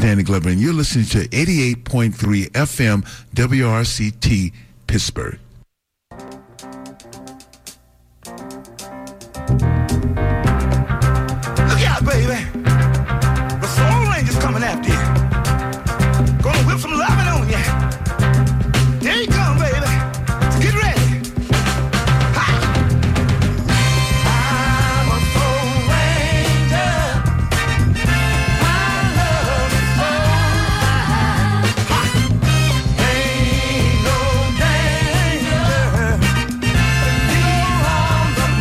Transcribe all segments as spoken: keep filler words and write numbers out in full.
Danny Glover, and you're listening to eighty-eight point three F M W R C T Pittsburgh. Look out, baby. The Soul Ranger's coming after you. Gonna whip some loving on you. There you come, baby. Get ready. Ha! I'm a Soul Ranger. My love is so fine. Ha! Ain't no danger in your arms of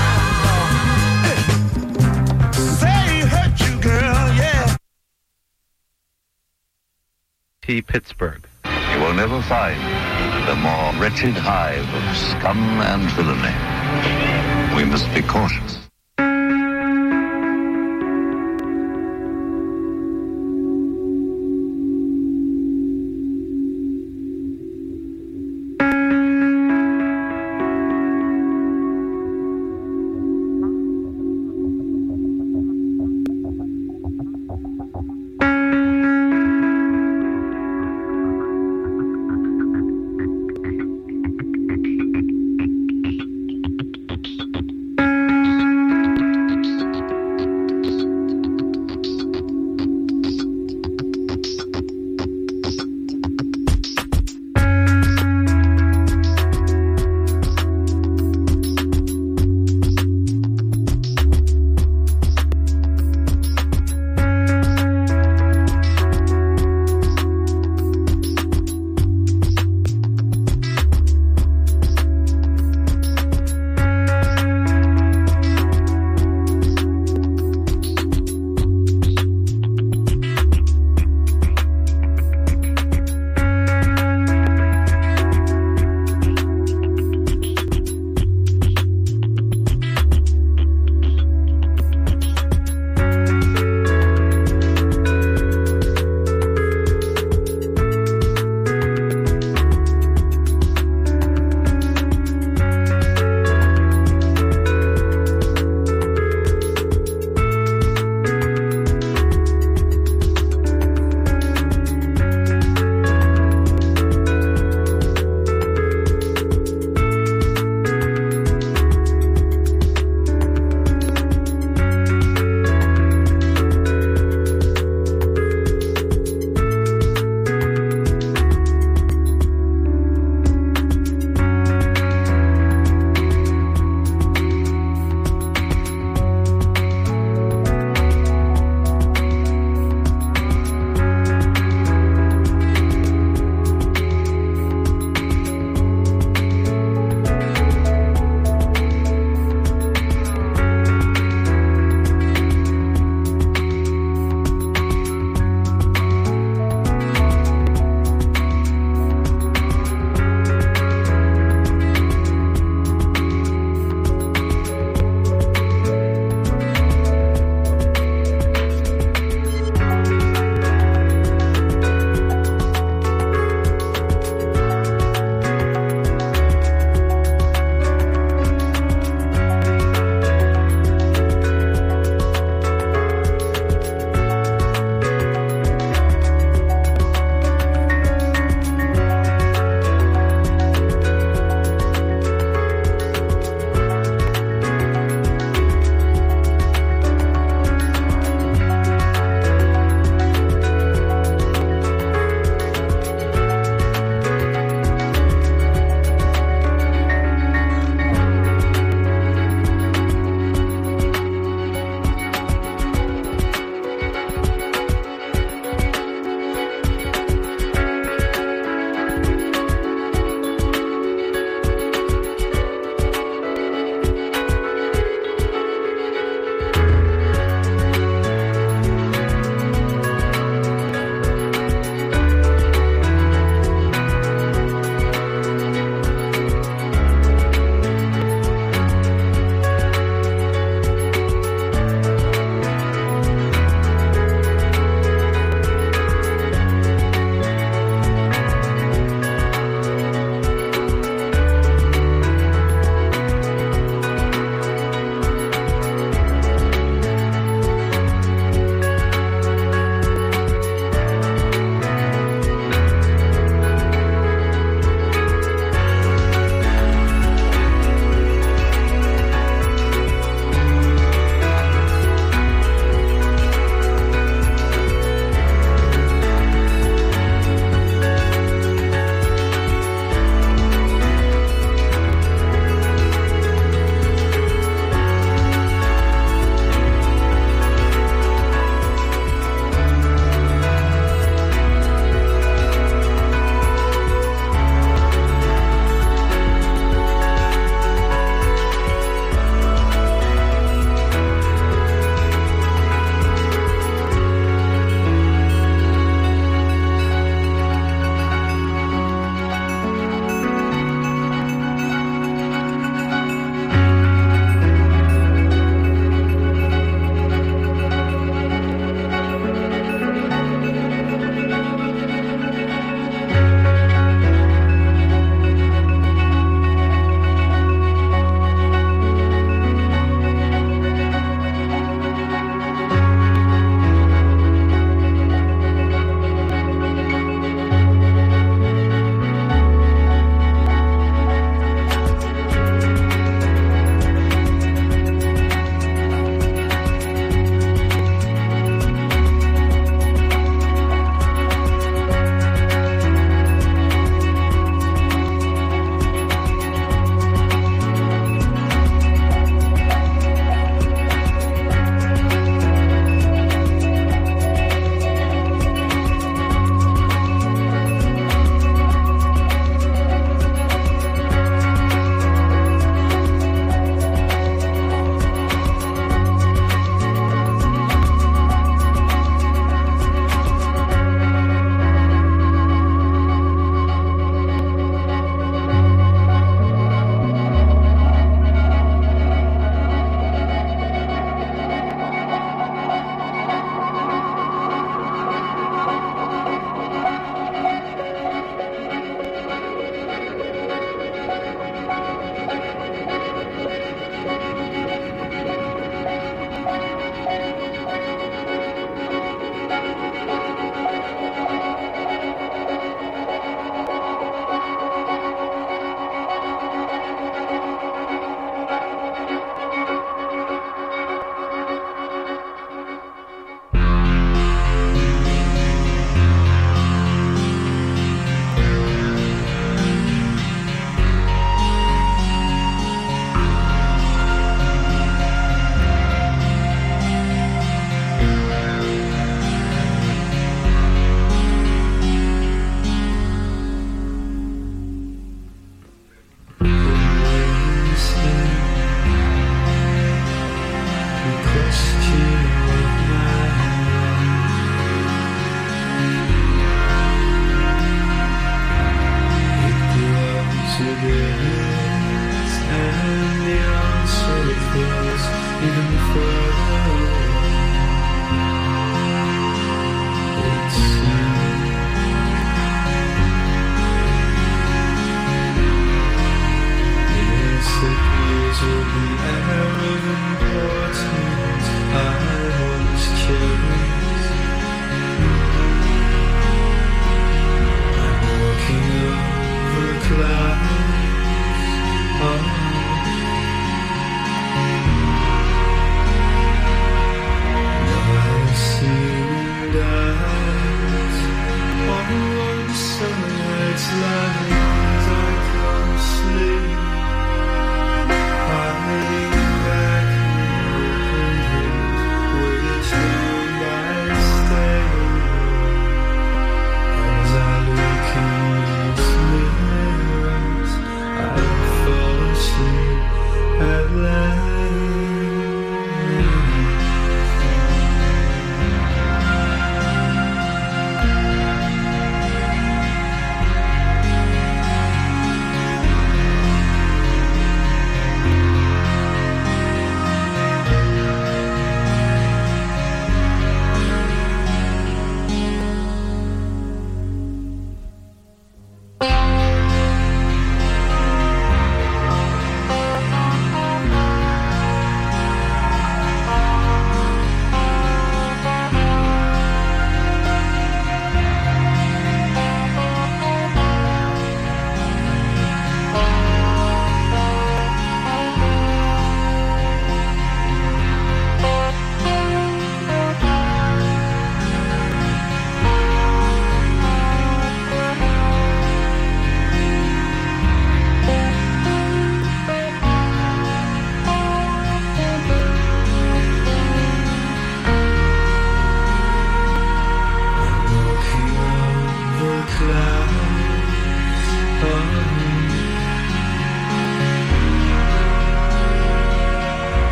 mine. Say he hurt you, girl, yeah. T. Pittsburgh. You will never find the more wretched hive of scum and villainy. We must be cautious.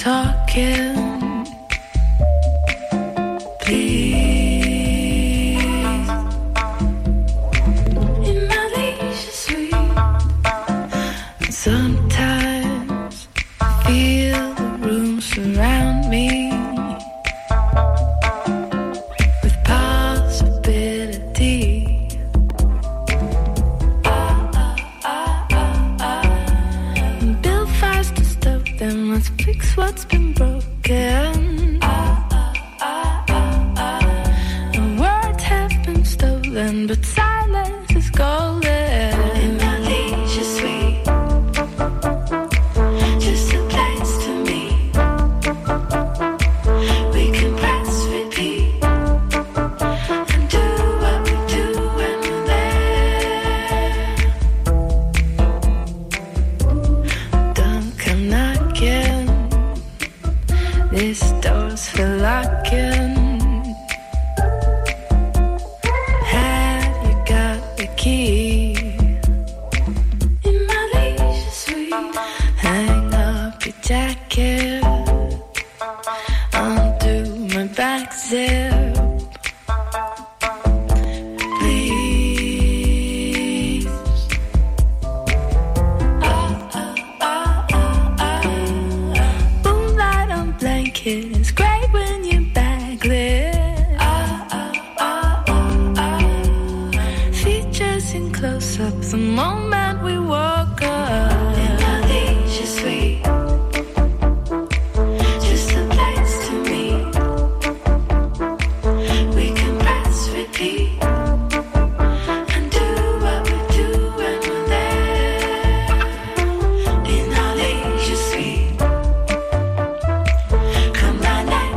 talking. Please, in my leisure suite. Sometimes I feel the room surround me with possibility. And build fires to stop them. Let's fix what's been broken. But silence is golden. In my leisure suite, just a place to meet. We can press repeat and do what we do when we're there. Don't come knocking, this door's for locking. Key in my leisure suite. Hang up your jacket, undo my back zip. Please. Ah, ah, ah, ah, ah. Moonlight on blanket, it's great when you're backlit. Close up the moment we woke up. In my leisure suite, just a place to meet. We can press repeat and do what we do when we're there. In our leisure suite, come right next.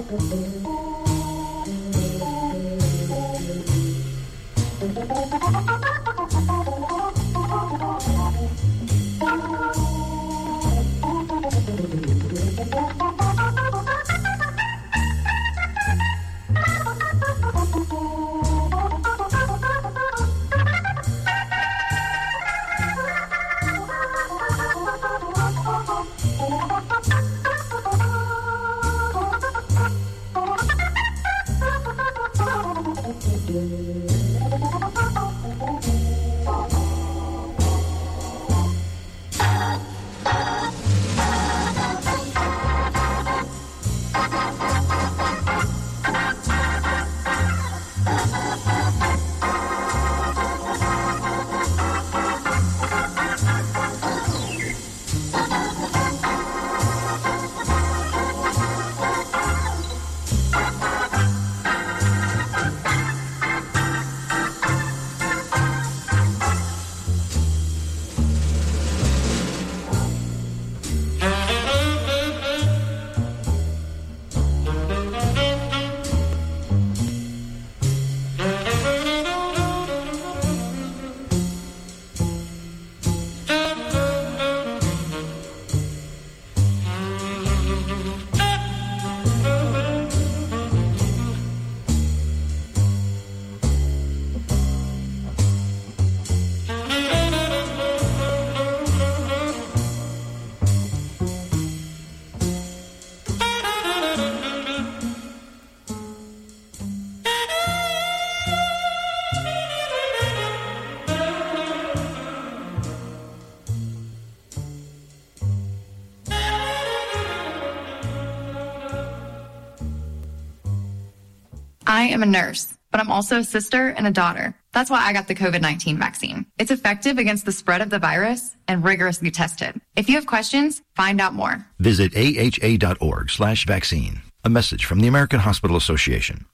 I am a nurse, but I'm also a sister and a daughter. That's why I got the COVID nineteen vaccine. It's effective against the spread of the virus and rigorously tested. If you have questions, find out more. Visit aha.org slash vaccine. A message from the American Hospital Association.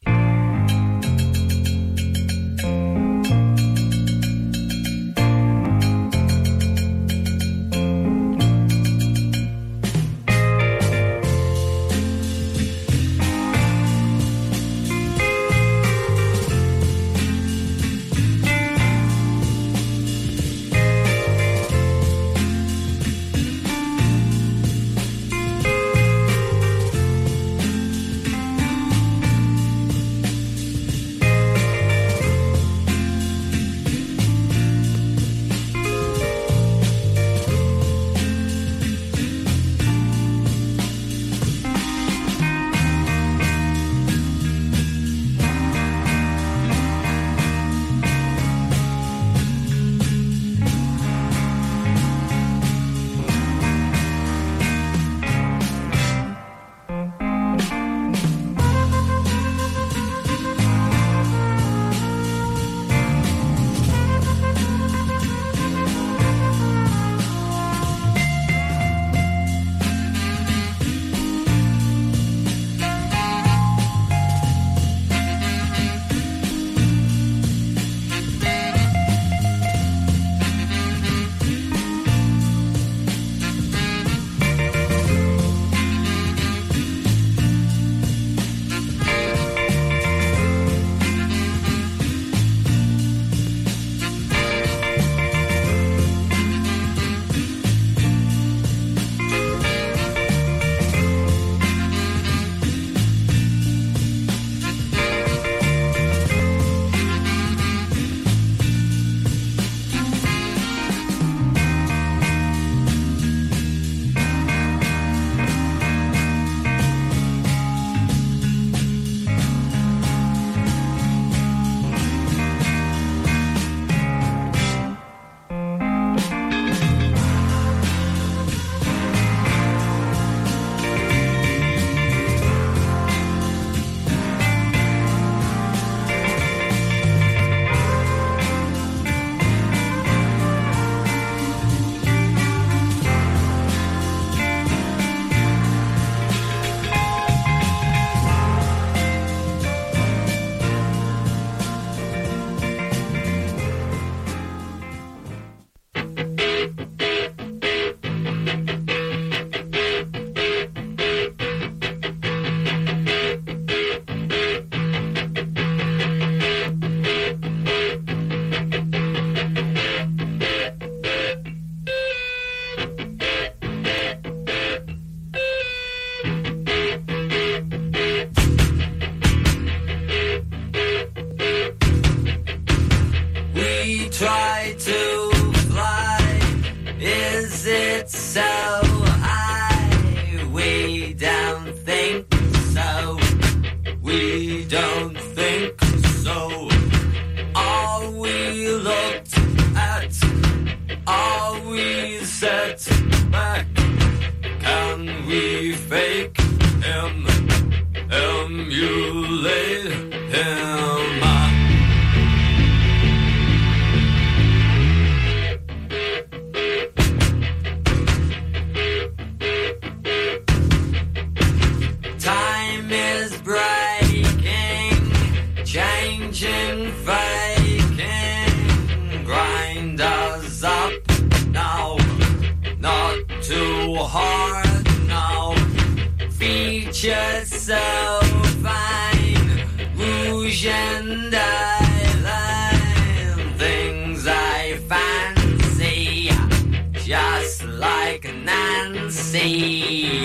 fake him, emulate him. Time is breaking, changing, faking, grind us up now, not too hard now, features so fine, rouge and eyeliner, things I fancy, just like Nancy.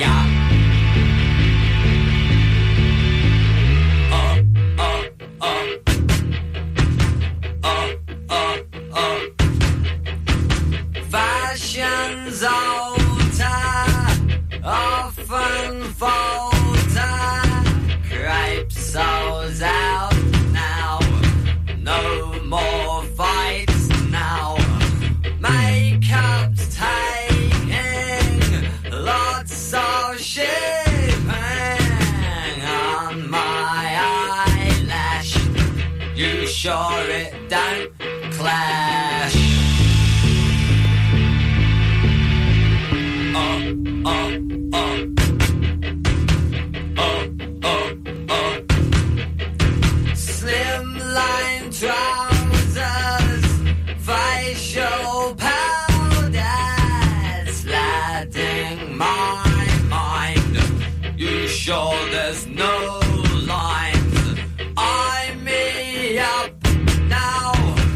Fashion's alter, often falter, crepe soles out now, no more fights now, makeup's taking lots of shipping on my eyelash, you sure it don't clash? Oh, oh, oh, oh, oh. Slimline trousers, facial powder, sladding my mind. You sure there's no lines? Eye me up now,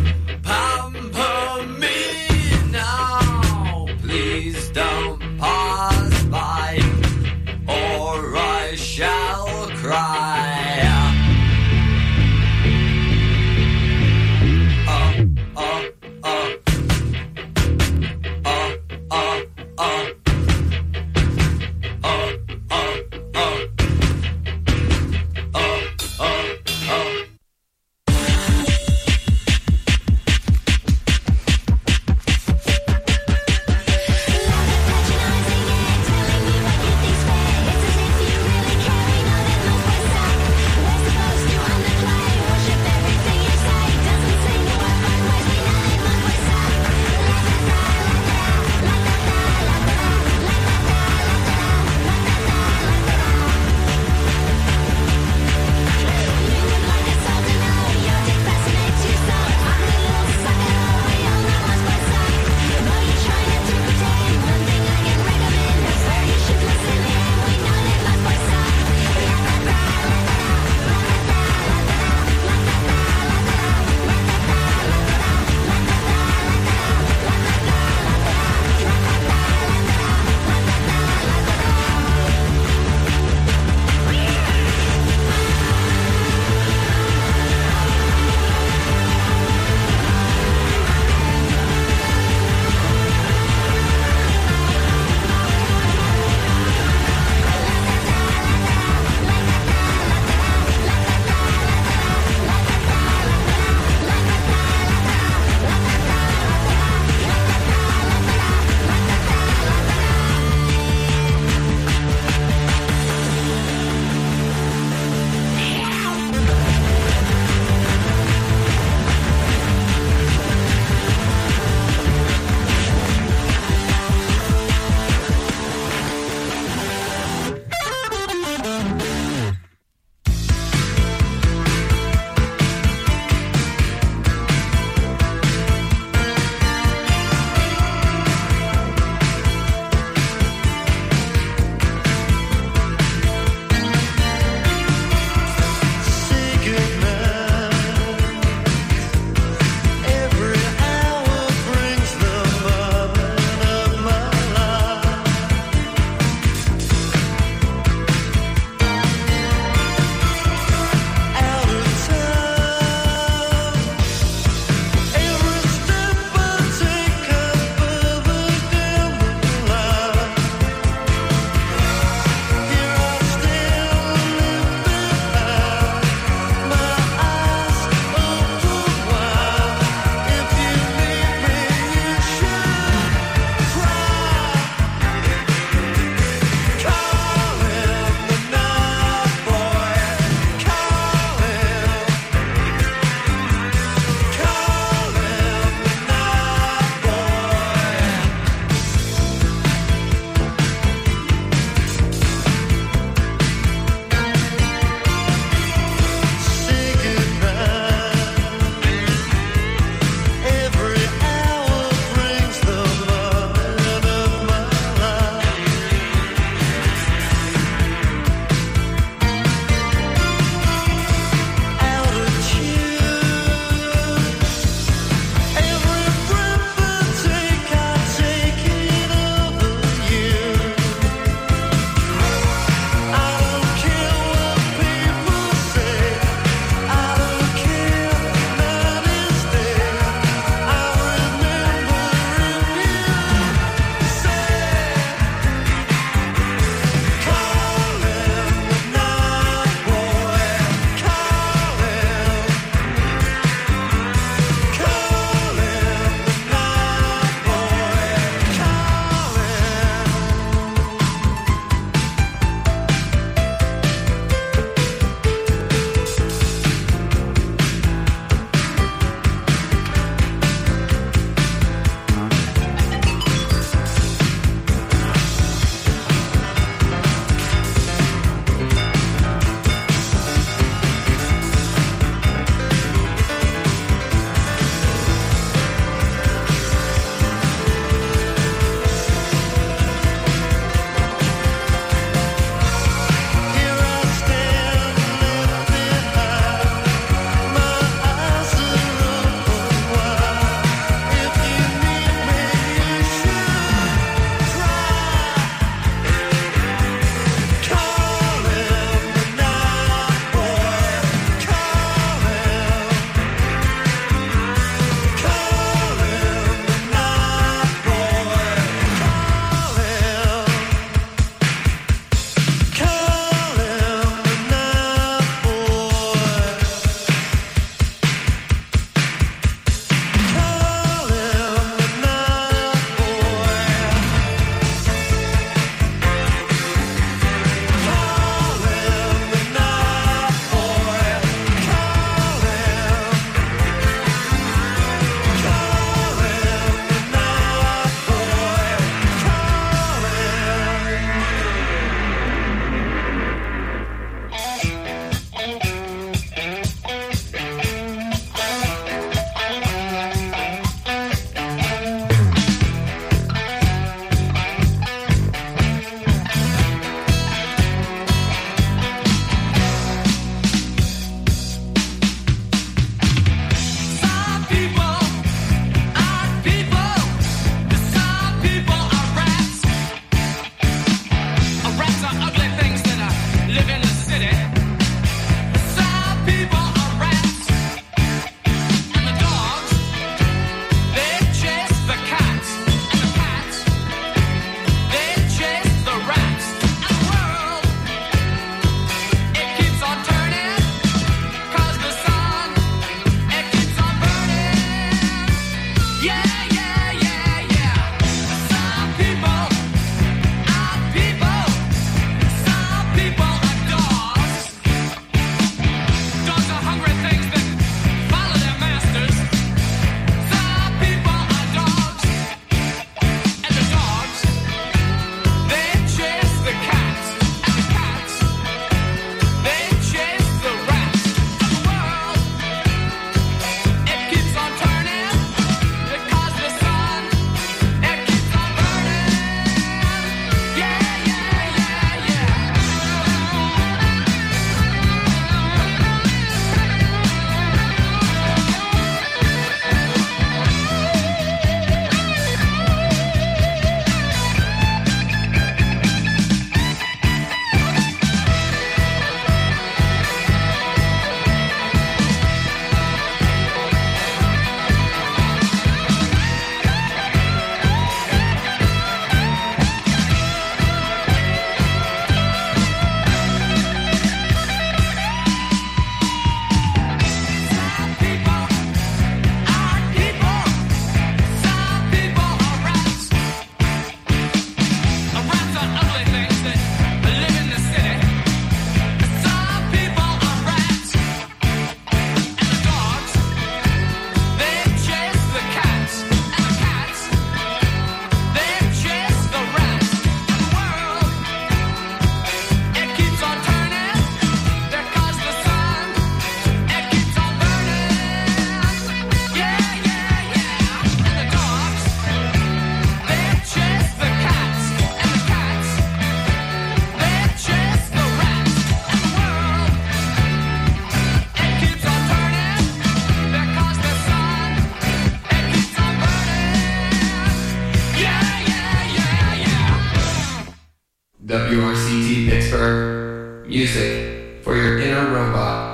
T Pittsburgh. Music for your inner robot.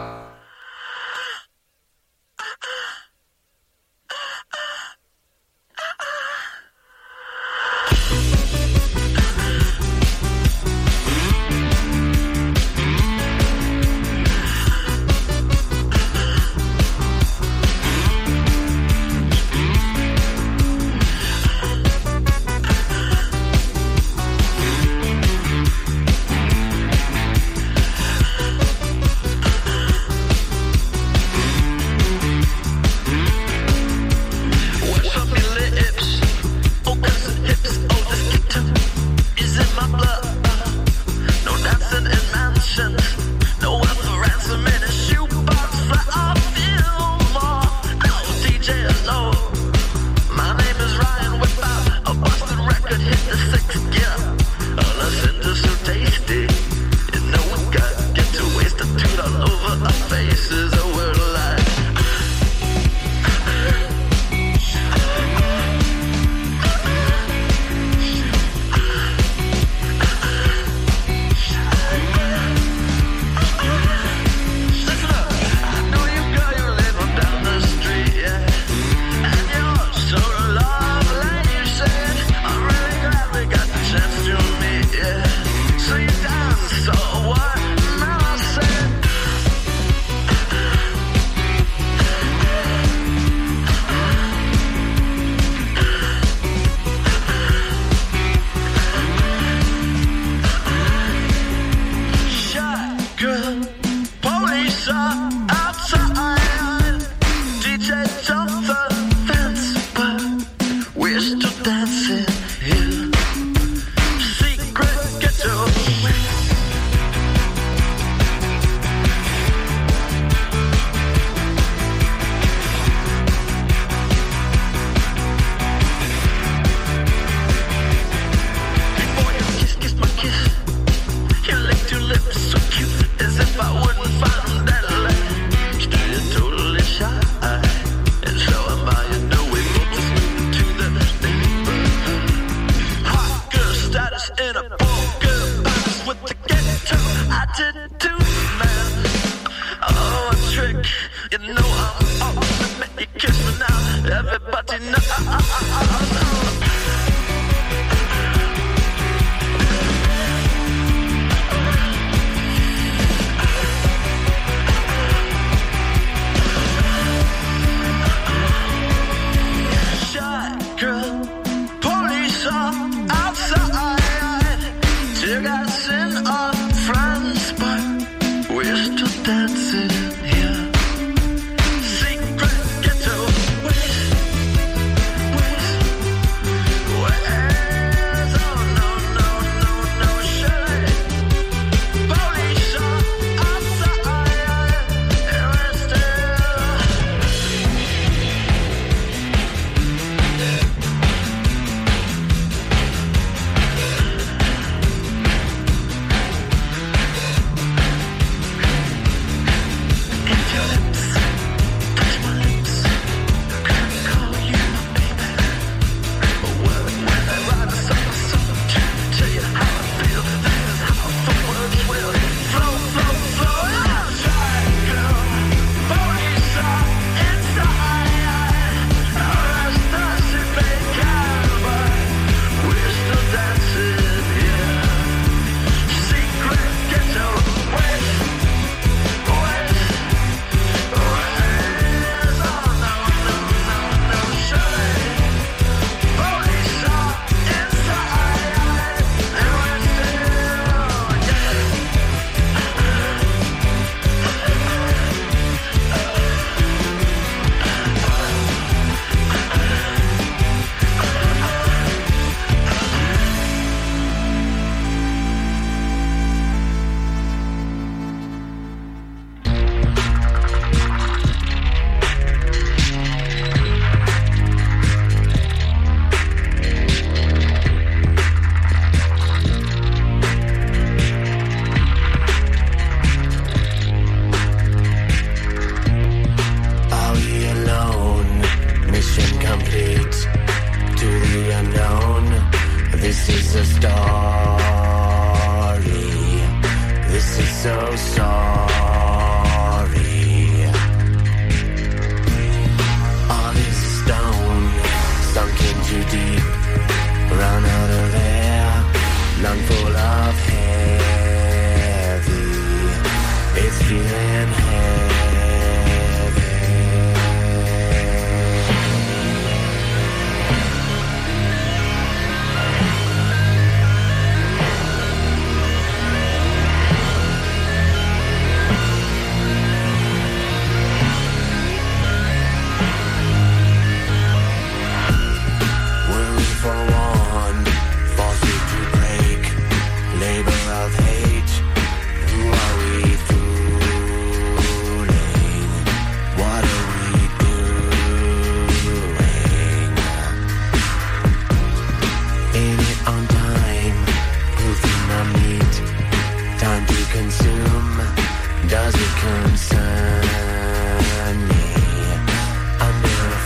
time to consume. Does it concern me? Under a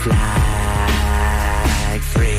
flag free.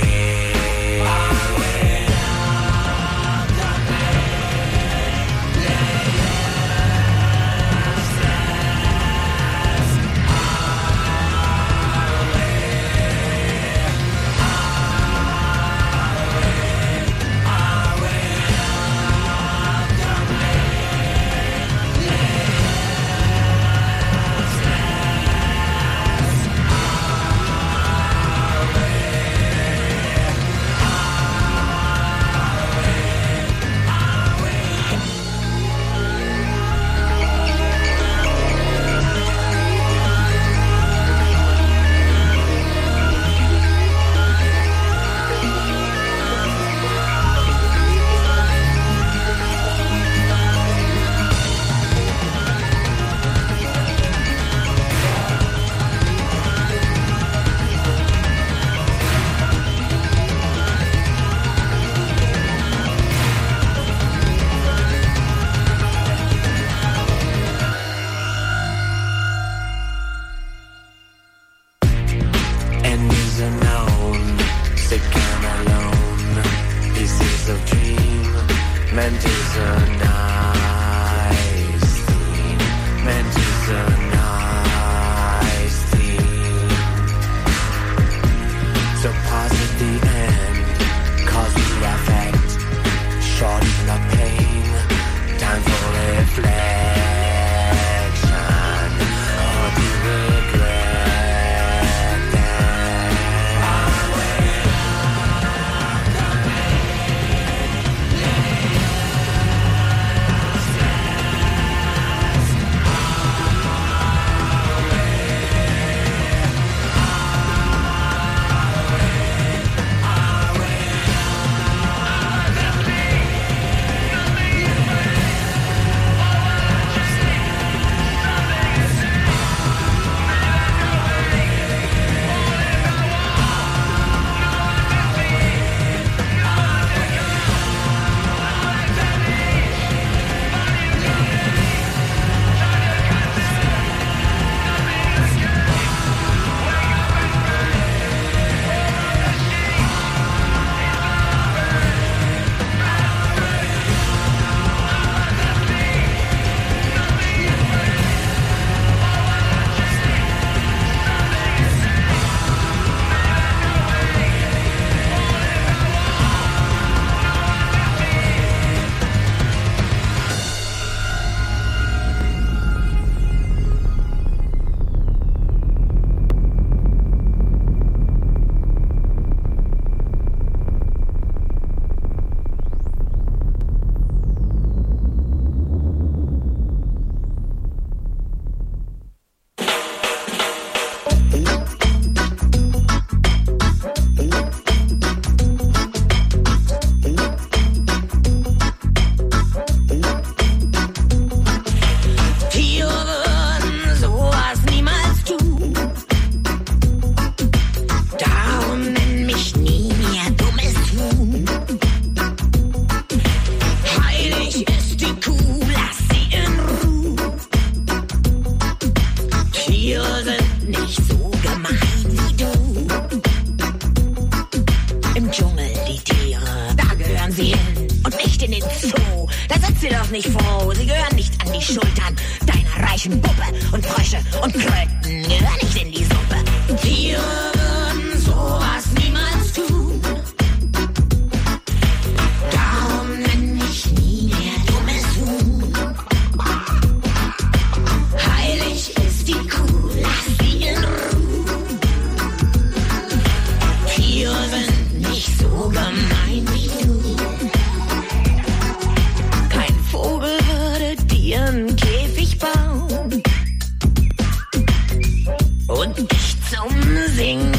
Und nicht zum Singen.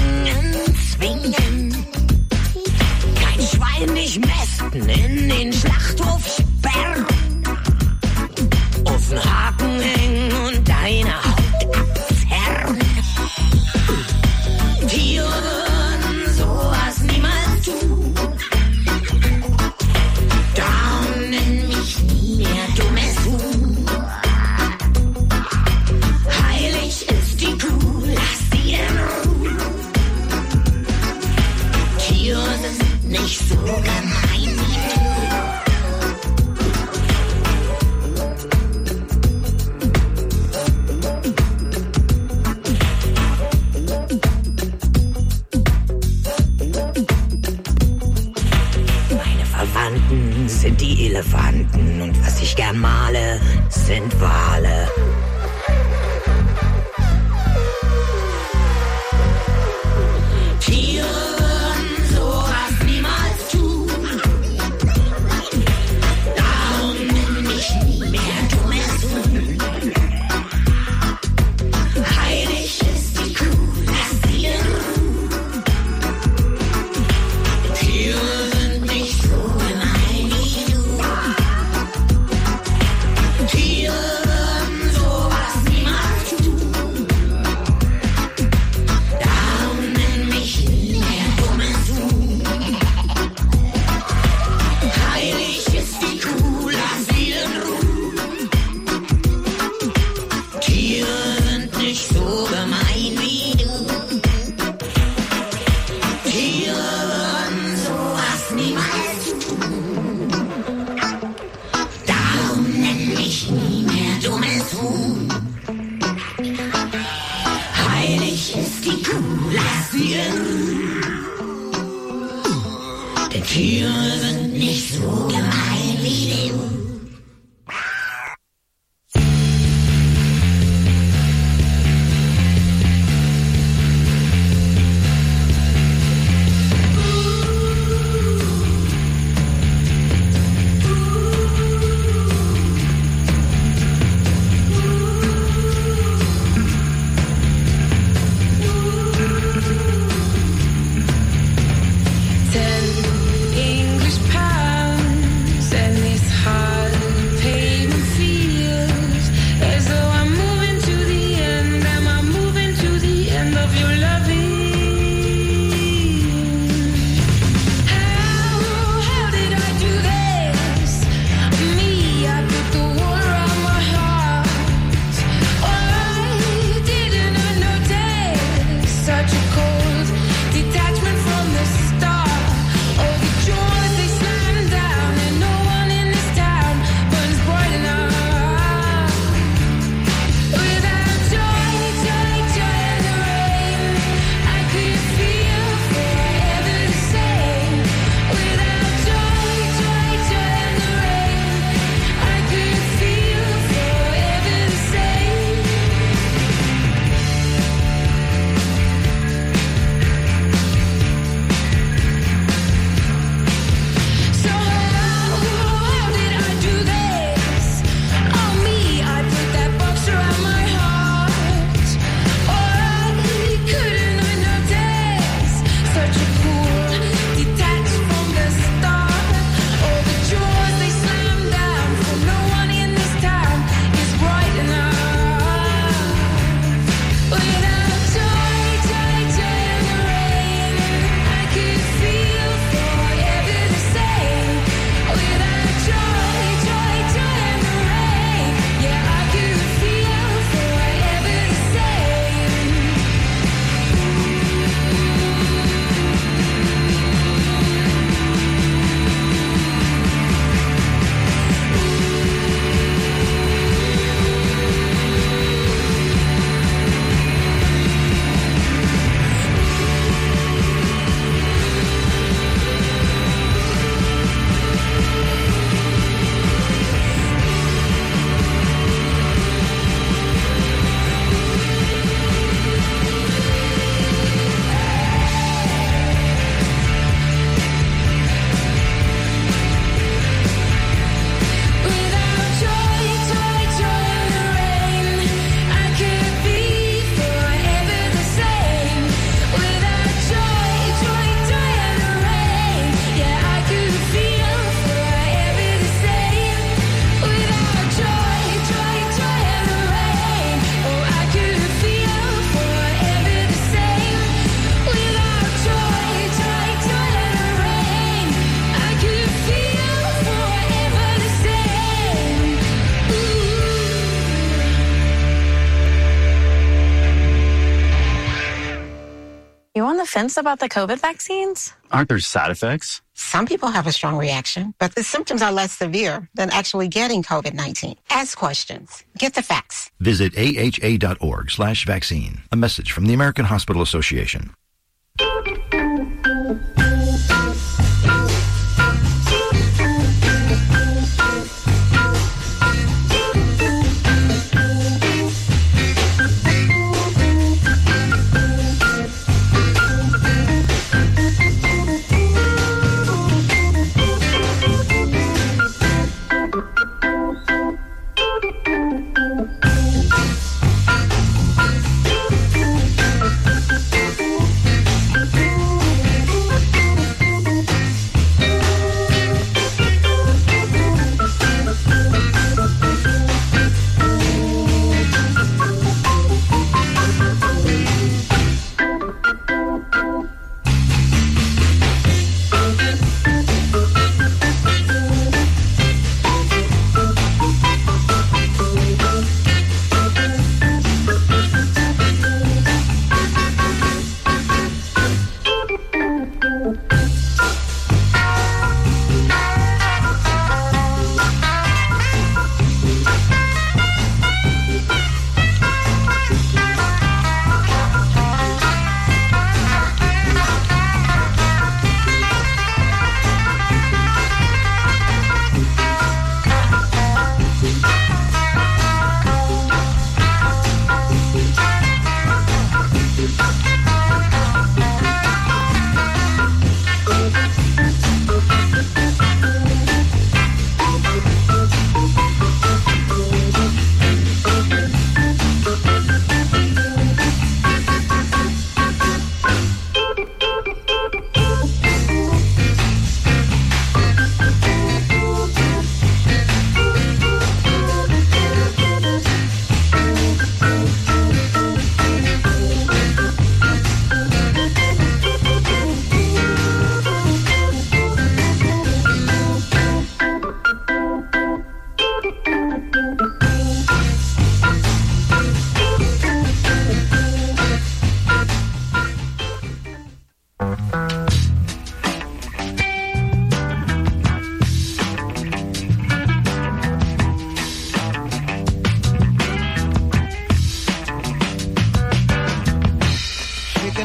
Wale sind Wale. Tiere würden sowas niemals tun. Darum nenn mich nie mehr dummes Huhn. Heilig ist die Kuh, lass sie in Ruhe. Tiere sind nicht so gemein wie du. Tiere würden sowas niemals tun. Darum nenn mich nie mehr dummes Huhn. Heilig ist die Kuh, lass sie in Ruhe. Tiere sind nicht so gemein wie du. Tiere würden sowas niemals tun. Darum nenn mich nie mehr dummes Huhn. Heilig ist die Kuh, lass sie in Ruhe. Denn Tiere sind nicht so gemein wie du. Ten English pounds and this hard paving field. As though I'm moving to the end, am I moving to the end of your loving? How, how did I do this? Me, I put the war on my heart. Why didn't I notice such a cold detachment from the start? All the joys they slam down, and no one in this town burns bright enough. Without joy, joy, joy in the rain, I could feel forever the same. Without joy, joy, joy in the rain, I could feel forever the same. So how, how did I do this? On me, I put that box around my heart. Why couldn't I notice such a cool detached from the start? All the joys they slam down, for no one in this town is bright enough. Without joy, joy, joy in the rain, I could feel forever the same. Without joy, joy, joy in the rain, yeah, I could feel forever the same. Without joy, joy, joy in the rain, I could be forever the same. Without joy, joy, joy in the rain, yeah, I could feel forever the same. Without joy, joy, joy in the rain, oh, I could feel forever the same. Without joy, joy, joy in the rain, I could feel forever the same. You on the fence about the COVID vaccines? Aren't there side effects? Some people have a strong reaction, but the symptoms are less severe than actually getting COVID nineteen. Ask questions. Get the facts. Visit aha.org slash vaccine. A message from the American Hospital Association.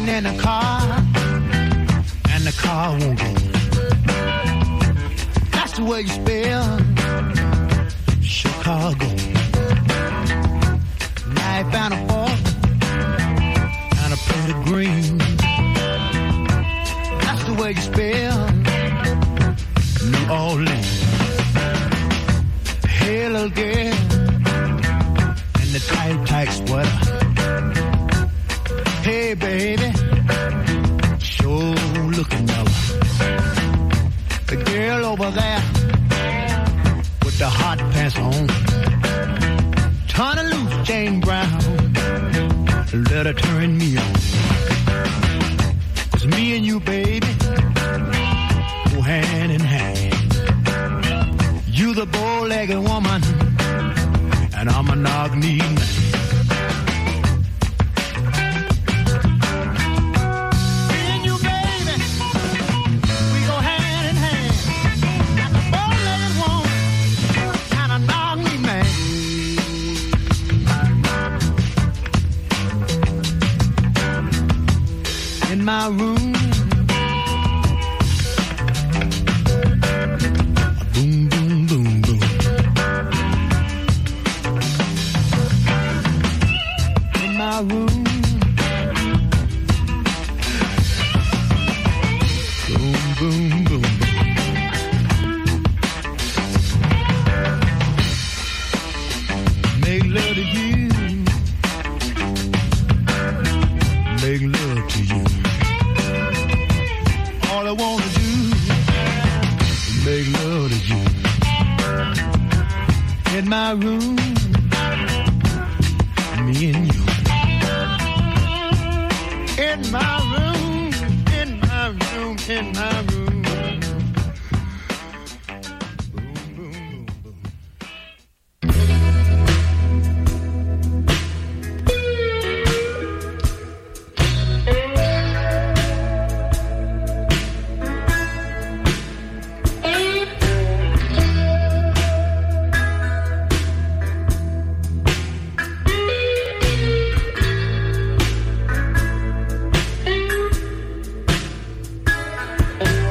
Sitting in the car, and the car won't go. That's the way you spell Chicago. Knife and a fork and a plate of green. That's the way you spell New Orleans. Hey, little girl, in the tight, tight sweater. Hey, baby, sure looking yellow. The girl over there with the hot pants on. Turn her loose, Jane Brown. Let her turn me on. 'Cause me and you, baby, go hand in hand. You the bow-legged woman, and I'm a knock-knee man. My room, boom, boom, boom, boom. In my room, boom, boom, boom, boom. Make love to you, make love to you. All I wanna do is make love to you. In my room, me and you. In my room, in my room, in my room. Thank you.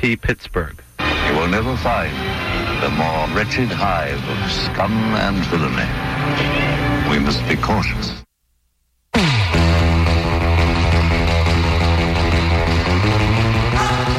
T. Pittsburgh. You will never find the more wretched hive of scum and villainy. We must be cautious.